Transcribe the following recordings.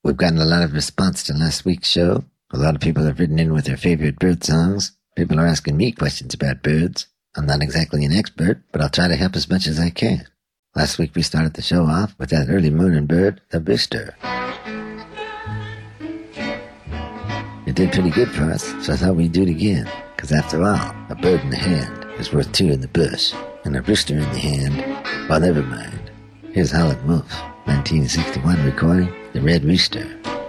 We've gotten a lot of response to last week's show. A lot of people have written in with their favorite bird songs. People are asking me questions about birds. I'm not exactly an expert, but I'll try to help as much as I can. Last week we started the show off with that early morning bird, the rooster. It did pretty good for us, so I thought we'd do it again. Because after all, a bird in the hand is worth two in the bush. And a rooster in the hand, well, never mind. Here's Howlin' Wolf, 1961 recording, The Red Rooster.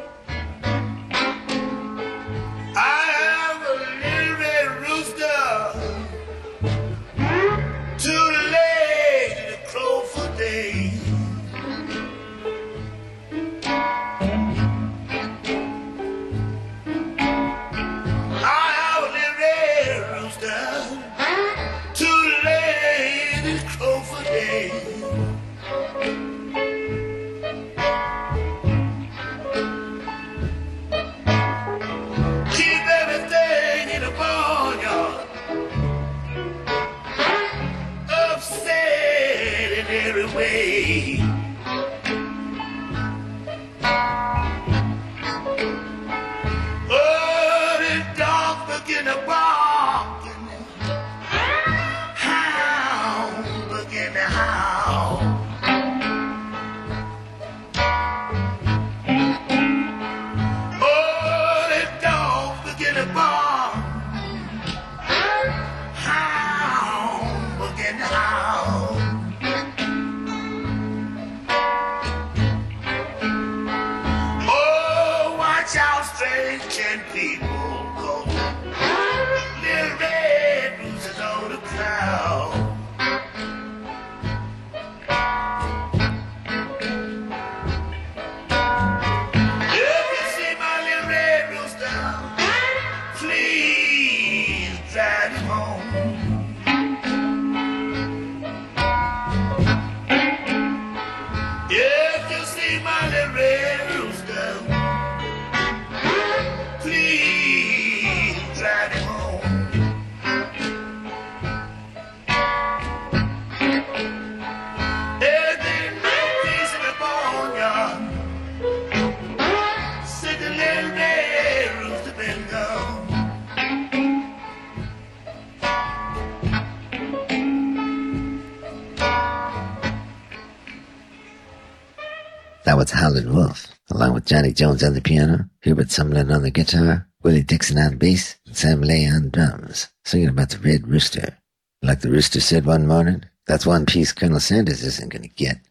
That was Howlin' Wolf, along with Johnny Jones on the piano, Hubert Sumlin on the guitar, Willie Dixon on bass, and Sam Lay on drums, singing about the Red Rooster. Like the rooster said one morning, that's one piece Colonel Sanders isn't going to get.